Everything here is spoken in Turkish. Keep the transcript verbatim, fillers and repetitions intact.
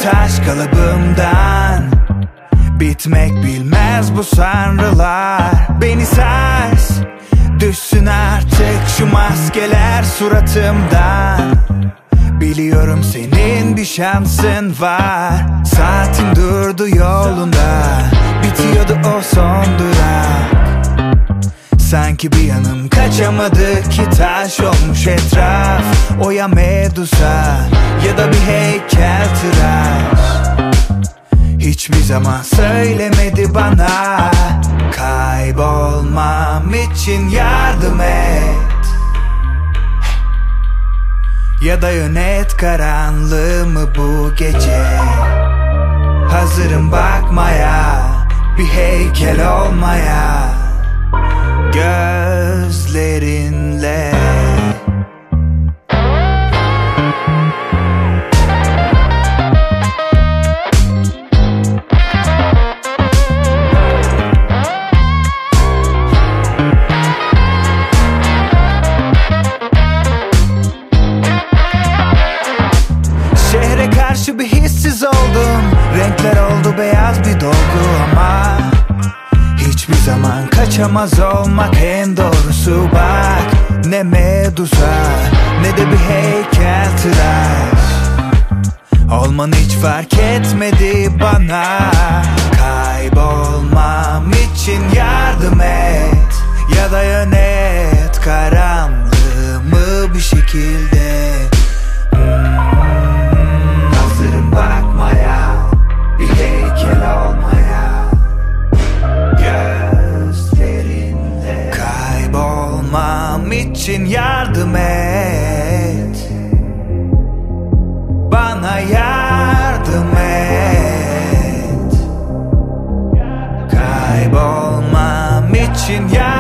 taş kalıbımdan. Bitmek bilmez bu sanrılar. Beni sars, düşsün artık şu maskeler suratımdan. Biliyorum senin bir şansın var. Saatin durdu yolunda, bitiyordu o son durak. Sanki bir yanım kaçamadı ki taş olmuş etraf. O ya Medusa ya da bir heykeltıraş. Hiçbir zaman söylemedi bana kaybolmam için yardım et. Ya da yönet karanlığımı bu gece. Hazırım bakmaya, bir heykel olmaya, gözlerinle. Şehre karşı bir hissiz oldum. Renkler oldu beyaz bir dolgu ama hiçbir zaman kaçamaz olmak en doğrusu bak. Ne Medusa ne de bir heykeltıraş. Olman hiç fark etmedi bana. Kaybolmam için yardım et. Ya da yönet karanlığımı bir şekilde. hmm, Hazırım bakmaya, bir heykel olmaya, gözlerinle. Kaybolmam için yardım et. Bana yardım et. Kaybolmam için yardım et.